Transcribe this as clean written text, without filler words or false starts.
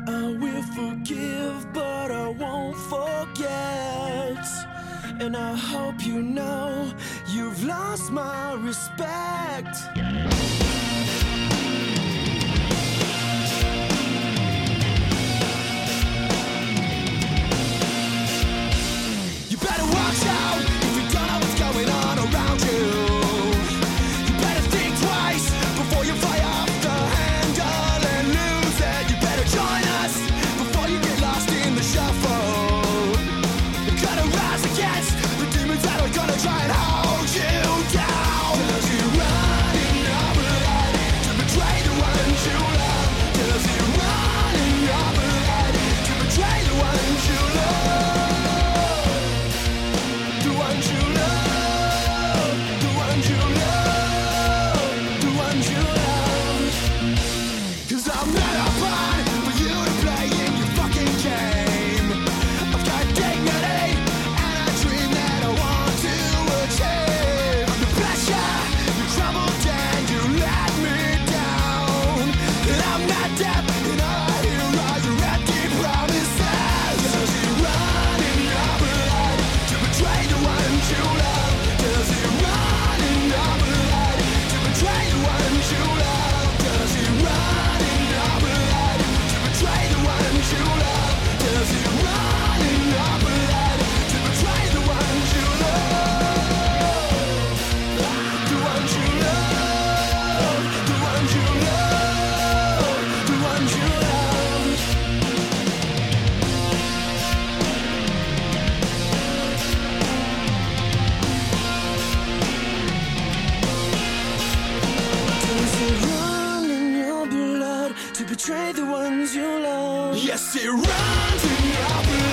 I will forgive, but I won't forget. And I hope you know you've lost my respect. You better watch out if you don't know what's going on around you. You better think twice before you fly off the handle and lose it. You better join us before you get lost in the shuffle. You're gonna rise against the demons that are gonna try and hold you down. Does he run in your blood to betray the ones you love? Does he run in your blood to betray the ones you love? The ones you love, the ones you love, the ones you love. 'Cause I'm not a pawn for you to play in your fucking game. I've got dignity and a dream that I want to achieve. Under pressure, you crumbled and you let me down. And I'm not deaf and I hear all your empty promises. Does he run in your blood to betray the ones you love? Does he run in your blood to betray the ones you love? Does he run in your blood to betray the ones you love? Does he run in your blood to betray the ones you love? The ones you love, the ones you love, the ones you love. Does it run in your blood to betray the ones you love? Yes, it runs in your blood